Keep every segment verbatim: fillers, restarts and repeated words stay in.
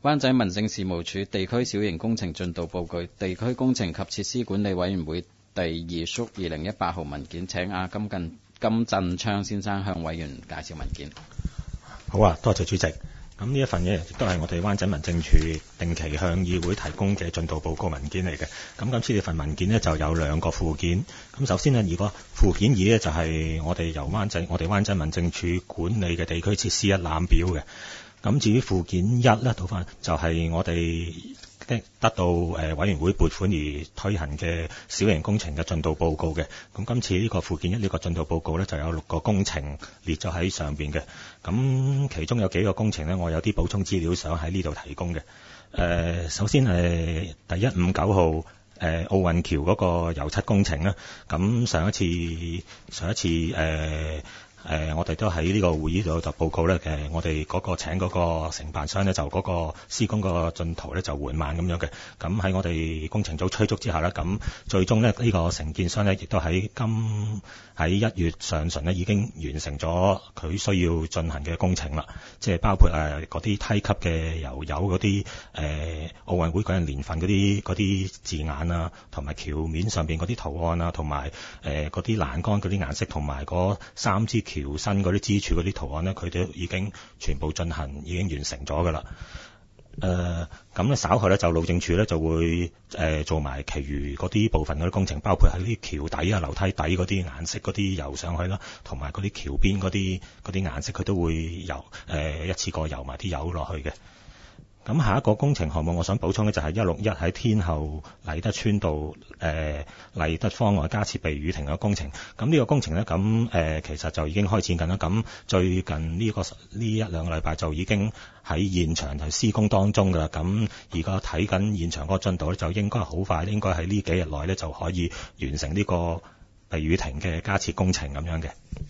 灣仔民政事務處地區小型工程進度報告，地區工程及設施管理委員會第二叔二零一八號文件，請阿金近金振昌先生向委員介紹文件。 好啊，多謝主席。咁呢一份嘢亦都係我哋灣仔民政處定期向議會提供嘅進度報告文件嚟嘅。咁今次呢份文件呢，就有兩個附件。咁首先呢，如果附件二呢，就係我哋由灣仔我哋灣仔民政處管理嘅地區設施一覽表嘅。咁至於附件一呢，倒翻就係我哋得到誒委員會撥款而推行嘅小型工程嘅進度報告嘅。咁今次呢個附件一呢個進度報告呢，就有六個工程列咗喺上邊嘅。咁其中有幾個工程呢，我有啲補充資料想喺呢度提供嘅。誒、呃，首先係第一五九號誒奧運橋嗰個油漆工程啦。咁上一次上一次誒。呃誒、呃，我哋都喺呢個會議度就報告咧，誒，我哋嗰個請嗰個承辦商咧，就嗰個施工個進度咧就緩慢咁樣嘅。咁喺我哋工程組催促之下咧，咁最終咧呢、呢個承建商咧亦都喺今喺一月上旬咧已經完成咗佢需要進行嘅工程啦。即係包括誒嗰啲梯級嘅油油嗰啲誒奧運會嗰陣年份嗰啲嗰啲字眼啊，同埋橋面上邊嗰啲圖案啊，同埋誒嗰啲欄杆嗰啲顏色，同埋嗰三支橋身嗰啲支柱嗰啲圖案呢，佢都已經全部進行，已經完成咗㗎啦。誒咁咧稍後咧就路政署咧就會誒、呃、做埋其餘嗰啲部分嗰啲工程，包括喺啲橋底啊、樓梯底嗰啲顏色嗰啲油上去啦，同埋嗰啲橋邊嗰啲嗰啲顏色佢都會油誒、呃、一次過油埋啲油落去嘅。咁下一個工程項目，我想補充嘅就係一六一喺天后禮德村道誒禮德坊外加設避雨亭嘅工程。咁呢個工程咧，咁誒、呃、其實就已經開展緊啦。咁最近呢、這個呢一兩個禮拜就已經喺現場就施工當中㗎啦。咁而家睇緊現場嗰個進度咧，就應該好快，應該喺呢幾日內咧就可以完成呢個避雨亭嘅加設工程咁樣嘅。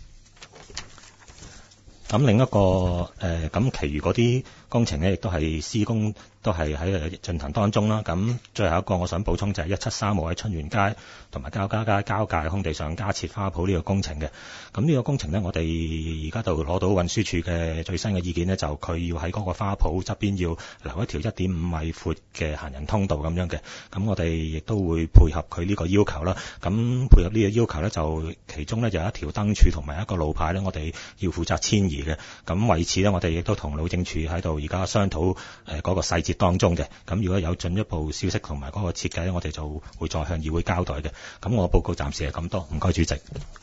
咁另一個誒，咁、呃、其餘嗰啲工程咧，亦都係施工，都係喺進行當中啦。咁最後一個我想補充就係一七三號喺春園街同埋交加街交界空地上加設花圃呢個工程嘅。咁呢個工程呢，我哋而家就攞到運輸署嘅最新嘅意見呢，就佢要喺嗰個花圃側邊要留一條一點五米闊嘅行人通道咁樣嘅。咁我哋亦都會配合佢呢個要求啦。咁配合呢個要求呢，就其中呢有一條燈柱同埋一個路牌呢，我哋要負責遷移嘅。咁為此呢，我哋亦都同路政署喺度而家商討誒嗰個細節當中嘅。咁如果有進一步消息同埋嗰個設計呢，我哋就會再向議會交代嘅。咁我報告暫時係咁多，唔該主席。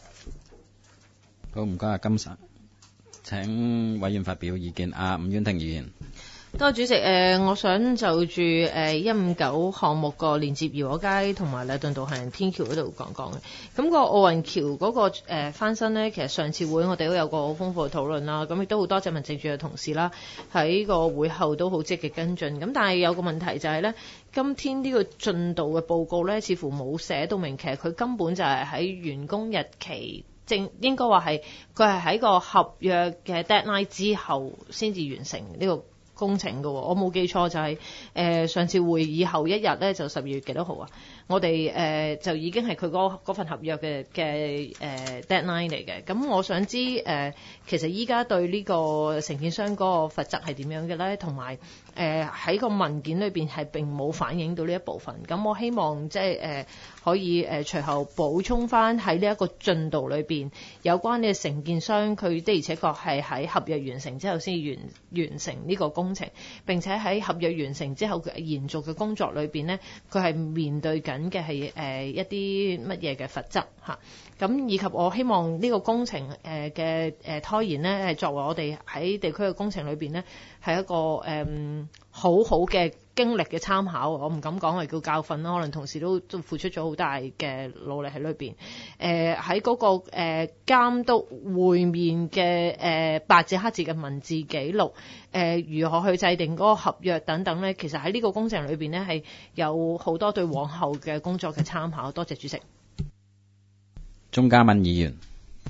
好，唔該阿金生，請委員發表意見。阿伍婉婷議員。 多謝主席，誒、呃，我想就住誒一五九項目個連接怡和街同埋禮頓道行人天橋嗰度講講嘅。咁、那個奧運橋嗰、那個、呃、翻新呢，其實上次會我哋都有個好豐富嘅討論啦。咁亦都好多謝民政處嘅同事啦，喺個會後都好積極跟進。咁但係有個問題就係呢，今天呢個進度嘅報告呢，似乎冇寫到明，其實佢根本就係喺完工日期。正應該話係佢係喺個合約嘅 deadline 之後先至完成呢個工程嘅。我冇記錯就係、是、誒、呃、上次會議後一日咧，就十二月幾多號啊？我哋誒、呃、就已經係佢嗰份合約嘅嘅誒 deadline 嚟嘅。咁我想知誒、呃、其實依家對呢個承建商嗰個罰則係點樣嘅咧？同埋誒喺個文件裏邊係並冇反映到呢一部分。咁我希望即係誒可以誒、呃、隨後補充翻喺呢一個進度裏邊有關嘅承建商，佢的而且確係喺合約完成之後先完完成呢個工程，並且喺合約完成之後嘅延續嘅工作裏邊呢，佢係面對緊嘅係誒一啲乜嘢嘅罰則嚇。咁以及我希望呢個工程誒嘅誒拖延呢，係作為我哋喺地區嘅工程裏邊呢，係一個誒、嗯、好好嘅經歷嘅參考。我唔敢講係叫教訓啦，可能同事都都付出咗好大嘅努力喺裏邊。誒喺嗰個誒、呃、監督會面嘅誒、呃、白紙黑字嘅文字記錄，誒、呃、如何去制定嗰個合約等等咧，其實喺呢個工程裏邊呢，係有好多對往後嘅工作嘅參考。多謝主席。 鍾嘉敏議員。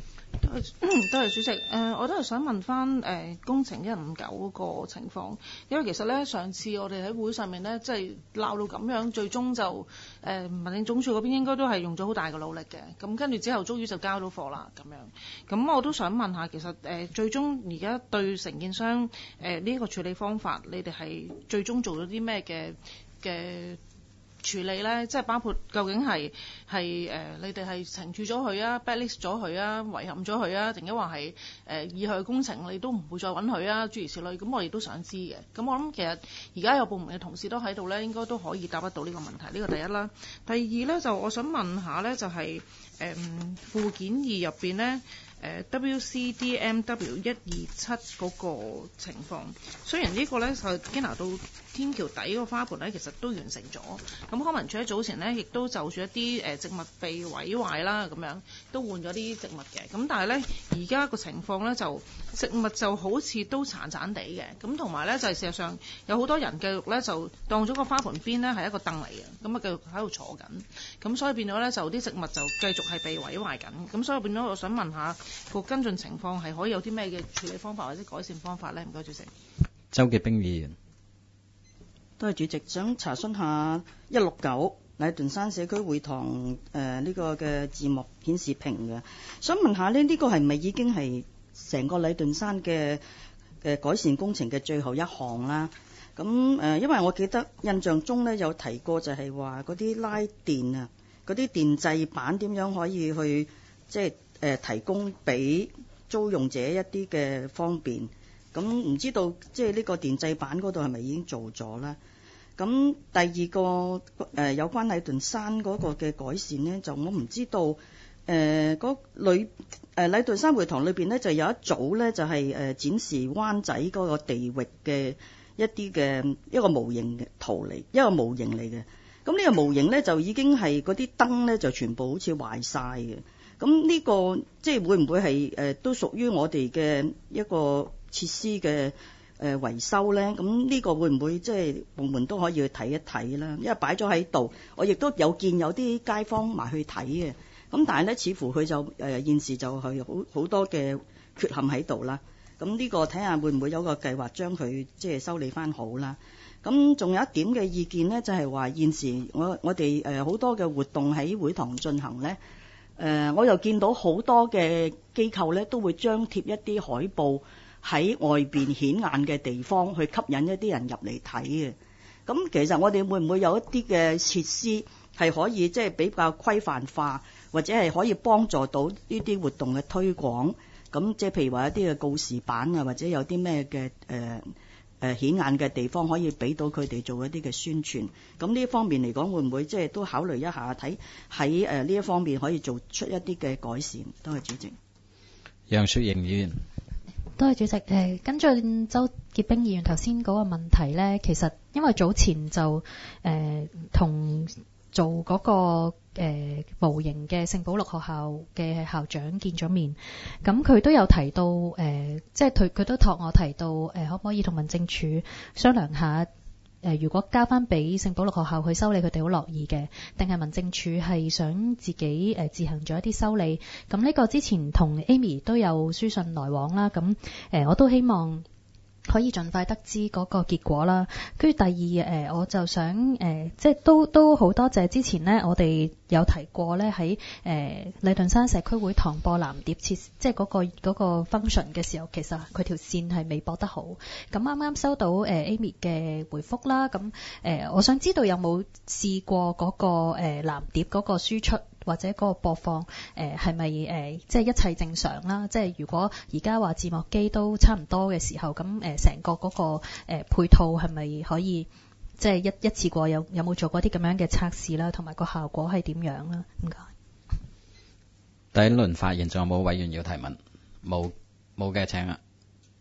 多謝主席。誒、呃，我都係想問翻誒、呃、工程一五九嗰個情況，因為其實咧上次我哋喺會上面咧，即係鬧到咁樣，最終就誒、呃、民政總署嗰邊應該都係用咗好大嘅努力嘅。咁跟住之後，終於就交到貨啦咁樣。咁我都想問下，其實誒、呃、最終而家對承建商誒呢一個處理方法，你哋係最終做咗啲咩嘅嘅處理咧？即係包括究竟係係誒你哋係懲處咗佢啊 blacklist 咗佢啊，遺憾咗佢啊，定係話係誒以後嘅工程你都唔會再揾佢啊，諸如此類。咁我哋都想知嘅。咁我諗其實而家有部門嘅同事都喺度咧，應該都可以答得到呢個問題。呢個第一啦。第二咧就我想問下咧，就係、是、誒、嗯、附件二入邊咧。誒 W C D M W 一二七嗰個情況，雖然呢個咧就堅拿到天橋底嗰個花盆咧，其實都完成咗。咁康文署喺早前咧，亦都就住一啲誒植物被毀壞啦，咁樣都換咗啲植物嘅。咁但係咧，而家個情況咧就植物就好似都殘殘地嘅。咁同埋咧就係、是、事實上有好多人繼續咧就當咗個花盆邊咧係一個凳嚟嘅，咁啊繼續喺度坐緊。咁所以變咗咧就啲植物就繼續係被毀壞緊。咁所以變咗我想問下。個跟進情況係可以有啲咩嘅處理方法或者改善方法呢？唔該，主席。 周潔冰議員， 多謝主席，想查詢下一六九禮頓山社區會堂誒呢、呃這個嘅字幕顯示屏嘅，想問下呢，呢、這個係咪已經係成個禮頓山嘅嘅改善工程嘅最後一項啦？咁誒、呃，因為我記得印象中呢，有提過就係話嗰啲拉電啊，嗰啲電掣板點樣可以去即係。誒、呃、提供俾租用者一啲嘅方便，咁唔知道即係呢個電掣板嗰度係咪已經做咗啦？咁第二個誒、呃、有關禮頓山嗰個嘅改善呢，就我唔知道誒嗰裏誒禮頓山會堂裏邊呢，就有一組呢，就係、是、誒、呃、展示灣仔嗰個地域嘅一啲嘅一個模型嘅圖嚟，一個模型嚟嘅。咁呢個模型呢，就已經係嗰啲燈呢，就全部好似壞晒嘅。咁呢個即係會唔會係誒、呃、都屬於我哋嘅一個設施嘅誒、呃、維修咧？咁呢個會唔會即係部門都可以去睇一睇啦？因為擺咗喺度，我亦都有見有啲街坊埋去睇嘅。咁但係咧，似乎佢就誒、呃、現時就係好好多嘅缺陷喺度啦。咁呢個睇下會唔會有個計劃將佢即係修理翻好啦？咁仲有一點嘅意見咧，就係、是、話現時我我哋誒好多嘅活動喺會堂進行咧。誒、呃，我又見到好多嘅機構咧，都會張貼一啲海報喺外邊顯眼嘅地方，去吸引一啲人入嚟睇嘅。咁其實我哋會唔會有一啲嘅設施係可以即係比較規範化，或者係可以幫助到呢啲活動嘅推廣？咁即係譬如話一啲嘅告示板啊，或者有啲咩嘅誒誒顯眼嘅地方可以俾到佢哋做一啲嘅宣傳，咁呢一方面嚟講，會唔會即係都考慮一下睇喺誒呢一方面可以做出一啲嘅改善？多謝主席。 楊雪盈議員， 多謝主席。誒，跟進周潔冰議員頭先嗰個問題咧，其實因為早前就誒同、呃、做嗰、那個。誒、呃、模型嘅聖保祿學校嘅校長見咗面，咁佢都有提到誒、呃，即係佢佢都託我提到誒、呃，可唔可以同民政處商量下誒、呃，如果交翻俾聖保祿學校去修理，佢哋好樂意嘅，定係民政處係想自己誒、呃、自行做一啲修理？咁呢個之前同 Amy 都有書信來往啦，咁誒、呃、我都希望可以盡快得知嗰個結果啦。跟住第二誒、呃，我就想誒、呃，即係都都好多謝之前呢，我哋有提過咧喺誒禮頓山社區會堂播藍碟設，即係嗰、嗰個嗰、嗰個 function 嘅時候，其實佢條線係未播得好。咁啱啱收到誒、呃、Amy 嘅回覆啦，咁誒、呃、我想知道有冇試過嗰、嗰個誒、呃、藍碟嗰個輸出？或者嗰個播放誒係咪誒即係一切正常啦？即係如果而家話字幕機都差唔多嘅時候，咁誒成個嗰、嗰個誒、呃、配套係咪可以即係一一次過有有冇做過啲咁樣嘅測試啦？同埋個效果係點樣啦？唔該。 第一輪發言仲有冇委員要提問？冇冇嘅請啊，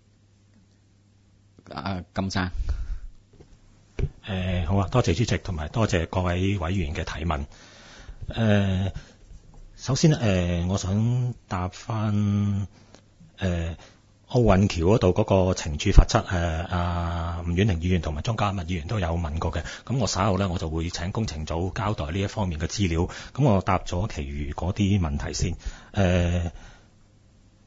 阿金生。 誒、呃、好啊，多謝主席同埋多謝各位委員嘅提問。誒、呃，首先誒、呃，我想答翻誒奧運橋嗰度嗰個懲處罰則，誒阿吳婉玲議員同埋莊家密議員都有問過嘅。咁我稍後咧，我就會請工程組交代呢一方面嘅資料。咁我答咗其餘嗰啲問題先。誒、呃，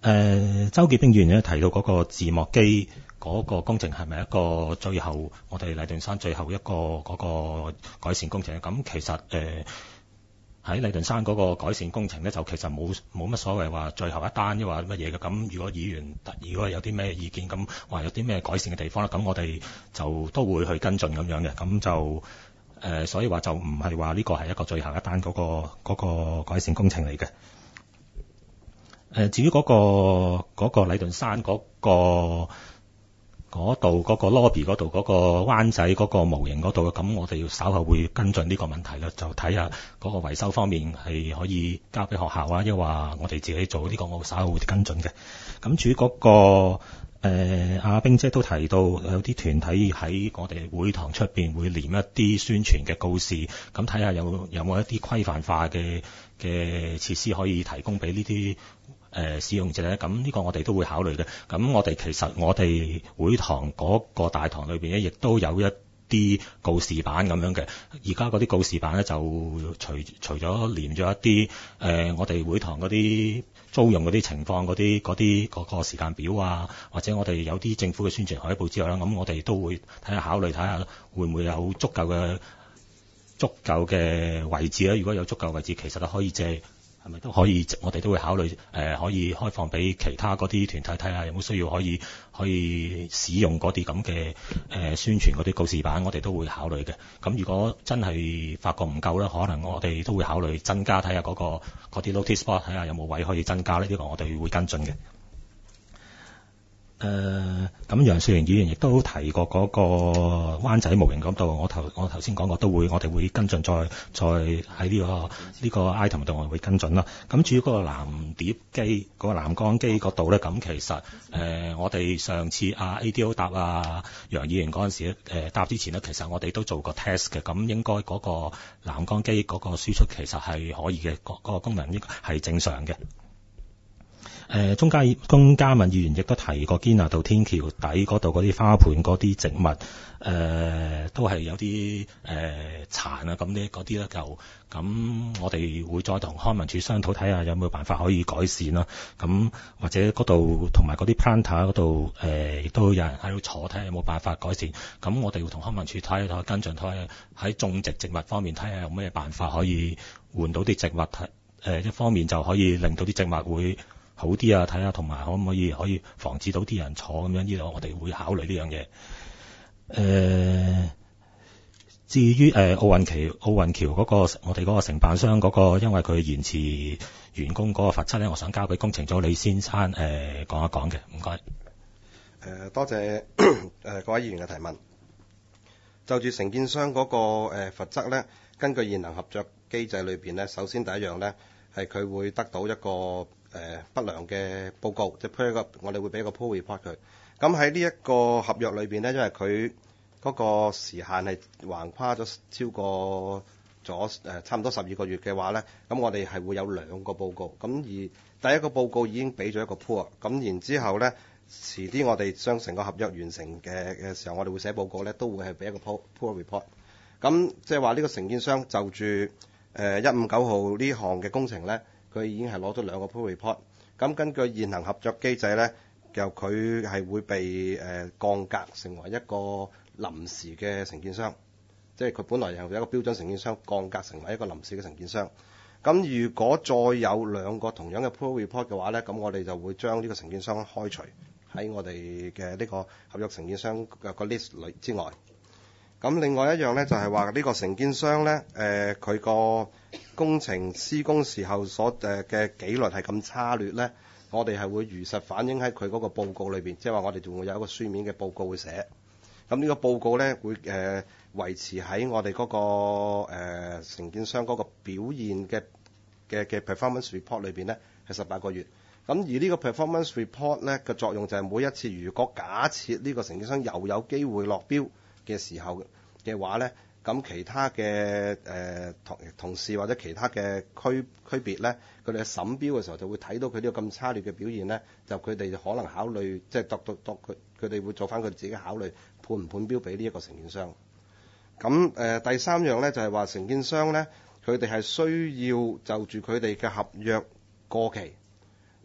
誒，周潔冰議員咧提到嗰個字幕機嗰個工程係咪一個最後我哋禮頓山最後一個嗰個改善工程？咁其實誒喺禮頓山嗰個改善工程咧，就其實冇冇乜所謂話最後一單，抑或乜嘢嘅。咁如果議員如果有啲咩意見，咁話有啲咩改善嘅地方咧，咁我哋就都會去跟進咁樣嘅。咁就誒、呃，所以話就唔係話呢個係一個最後一單嗰、嗰個嗰、嗰個改善工程嚟嘅。誒，至於嗰、嗰個嗰、嗰個禮頓山嗰、嗰個嗰度嗰個 lobby 嗰度嗰個灣仔嗰個模型嗰度，咁我哋要稍後會跟進呢個問題啦，就睇下嗰個維修方面係可以交俾學校啊，抑或我哋自己做呢、呢個，我稍後會跟進嘅。咁至於嗰個誒阿冰姐都提到有啲團體喺我哋會堂出邊會黏一啲宣傳嘅告示，咁睇下有有冇一啲規範化嘅嘅設施可以提供俾呢啲誒使用者咧，咁呢個我哋都會考慮嘅。咁我哋其實我哋會堂嗰個大堂裏邊咧，亦都有一啲告示板咁樣嘅。而家嗰啲告示板咧，就除除咗連咗一啲誒、呃、我哋會堂嗰啲租用嗰啲情況嗰啲嗰啲嗰個時間表啊，或者我哋有啲政府嘅宣傳海報之外啦，咁我哋都會睇下考慮睇下會唔會有足夠嘅足夠嘅位置咧。如果有足夠位置，其實都可以借。係咪都可以？我哋都會考慮誒、呃，可以開放俾其他嗰啲團體睇下，有冇需要可以可以使用嗰啲咁嘅誒宣傳嗰啲告示板，我哋都會考慮嘅。咁如果真係發覺唔夠咧，可能我哋都會考慮增加，睇下嗰個嗰啲 notice board，睇下有冇位可以增加呢？呢、呢個我哋會跟進嘅。誒、呃，咁楊雪盈議員亦都提過嗰個灣仔模型嗰度，我頭我頭先講過都會，我哋會跟進，再再喺呢個呢個 item 度我哋會跟進啦。咁至於嗰個藍碟機、嗰、嗰個藍光機嗰度咧，咁其實誒、呃、我哋上次啊 A D O 答啊楊議員嗰陣時咧，誒、呃、答之前咧，其實我哋都做過 test 嘅，咁應該嗰個藍光機嗰個輸出其實係可以嘅，嗰、嗰個功能應該係正常嘅。誒，鍾嘉鍾嘉敏議員亦都提過堅拿道天橋底嗰度嗰啲花盆嗰啲植物，誒、呃、都係有啲誒、呃、殘啊，咁呢嗰啲咧就咁，我哋會再同康文署商討睇下有冇辦法可以改善啦。咁或者嗰度同埋嗰啲 planter 嗰度誒，亦都有人喺度坐，睇下有冇辦法改善。咁我哋會同康文署睇下跟進，睇下喺種植植物方面睇下有咩辦法可以換到啲植物，誒、呃、一方面就可以令到啲植物會好啲啊，睇下同埋可唔可以可以防止到啲人坐咁樣，呢度我哋會考慮呢樣嘢。誒、呃，至於誒、呃、奧運橋奧運橋嗰、那個我哋嗰個承辦商嗰、那個，因為佢延遲完工嗰個罰則咧，我想交俾工程組李先生誒、呃、講一講嘅，唔該。誒、 呃，多謝誒、呃、各位議員嘅提問。就住承建商嗰、那個誒、呃、罰則咧，根據現行合作機制裏邊咧，首先第一樣咧係佢會得到一個誒、呃、不良嘅報告，即係一個我哋會俾一個 pull report 佢。咁喺呢一個合約裏邊咧，因為佢嗰個時限係橫跨咗超過咗誒、呃、差唔多十二個月嘅話咧，咁我哋係會有兩個報告。咁而第一個報告已經俾咗一個 pull，咁然之後咧，遲啲我哋將成個合約完成嘅嘅時候，我哋會寫報告咧，都會係俾一個 pull pull report。咁即係話呢個承建商就住誒一五九號呢項嘅工程咧，佢已經係攞咗兩個 pull report，咁根據現行合作機制咧，就佢係會被誒、呃、降格成為一個臨時嘅承建商，即係佢本來由一個標準承建商降格成為一個臨時嘅承建商。咁如果再有兩個同樣嘅 pull report 嘅話咧，咁我哋就會將呢個承建商開除喺我哋嘅呢個合約承建商嘅個 list 裏之外。咁另外一樣咧就係話呢個承建商咧，誒佢個工程施工時候所誒嘅紀律係咁差劣咧，我哋係會如實反映喺佢嗰個報告裏邊，即係話我哋仲會有一個書面嘅報告會寫。咁呢個報告咧會誒、呃、維持喺我哋嗰、那個誒、呃、承建商嗰個表現嘅嘅嘅 performance report 裏邊咧係十八個月。咁而呢個 performance report 咧嘅作用就係每一次如果假設呢個承建商又有機會落標嘅時候嘅話咧，咁其他嘅誒、呃、同同事或者其他嘅區區別咧，佢哋審標嘅時候就會睇到佢呢個咁差劣嘅表現咧，就佢哋可能考慮即係度度度佢佢哋會做翻佢自己考慮判唔判標俾呢一個承建商。咁誒、呃、第三樣咧就係、是、話承建商咧，佢哋係需要就住佢哋嘅合約過期，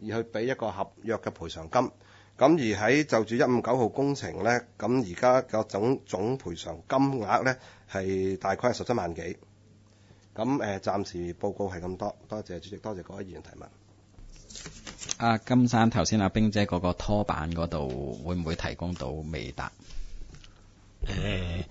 而去俾一個合約嘅賠償金。咁而喺就住一五九號工程呢，咁而家個總總賠償金額呢係大概係十七萬幾。咁誒、呃，暫時報告係咁多，多謝主席，多謝各位議員提問。 阿金山頭先阿冰姐嗰個拖板嗰度會唔會提供到未達？ 誒，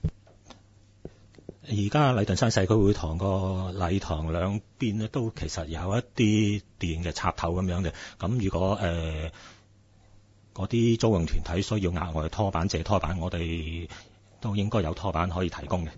而家禮頓山社區會堂個禮堂兩邊咧都其實有一啲電嘅插頭咁樣嘅，咁如果誒嗰啲租用團體需要額外嘅拖板借拖板，我哋都應該有拖板可以提供嘅。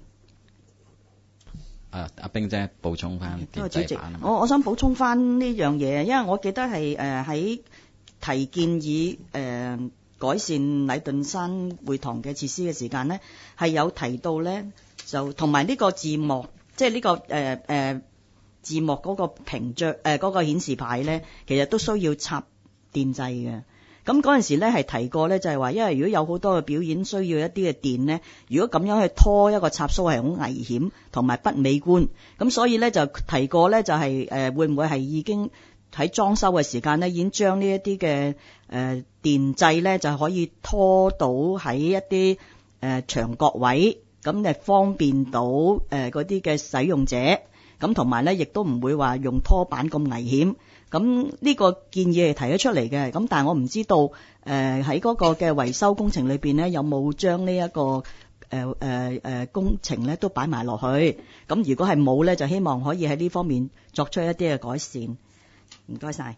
啊，阿冰姐補充翻電制板啊！ 我我想補充翻呢樣嘢，因為我記得係誒喺提建議誒、呃、改善禮頓山會堂嘅設施嘅時間呢，係有提到咧，就同埋呢個字幕，即係呢、這個誒誒、呃呃、字幕嗰個屏障誒嗰個顯示牌咧，其實都需要插電掣嘅。咁嗰陣時咧係提過咧，就係話，因為如果有好多嘅表演需要一啲嘅電咧，如果咁樣去拖一個插蘇係好危險同埋不美觀，咁所以咧就提過咧就係誒會唔會係已經喺裝修嘅時間咧已經將呢一啲嘅誒電掣咧就可以拖到喺一啲誒牆角位，咁就方便到誒嗰啲嘅使用者，咁同埋咧亦都唔會話用拖板咁危險。咁呢個建議係提咗出嚟嘅，咁但係我唔知道誒喺嗰個嘅維修工程裏邊咧有冇將呢一個誒誒誒工程咧都擺埋落去。咁如果係冇咧，就希望可以喺呢方面作出一啲嘅改善。唔該晒。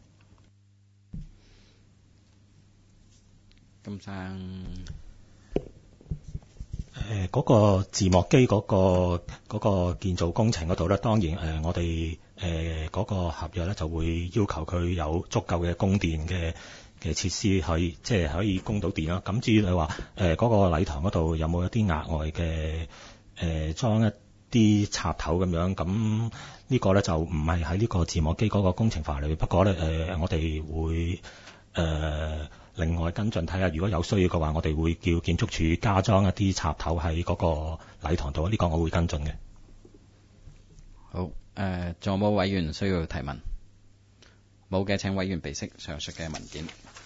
金生。 誒嗰個字幕機嗰個嗰個建造工程嗰度咧，當然誒我哋誒嗰個合約咧就會要求佢有足夠嘅供電嘅嘅設施，可以即係可以供到電啦。咁至於你話誒嗰個禮堂嗰度有冇一啲額外嘅誒裝一啲插頭咁樣，咁呢個咧就唔係喺呢個字幕機嗰個工程範圍。不過咧誒我哋會誒。呃另外跟進睇下，如果有需要嘅話，我哋會叫建築署加裝一啲插頭喺嗰個禮堂度，呢、這個我會跟進嘅。 好，誒、呃，仲有冇委員需要提問？冇嘅，請委員備悉上述嘅文件。